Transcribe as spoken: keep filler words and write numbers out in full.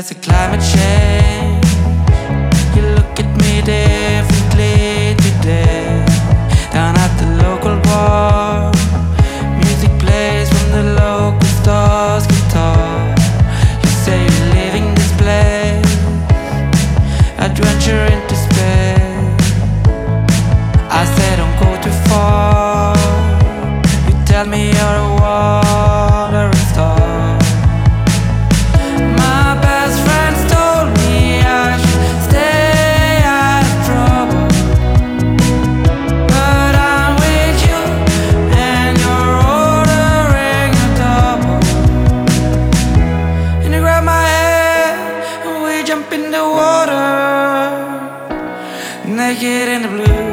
there's a climate change. You look at me differently today. Down at the local bar, music plays from the local star's guitar. You say you're leaving this place, adventure into space. I say don't go too far. You tell me you're a wandering star. Naked in the blue.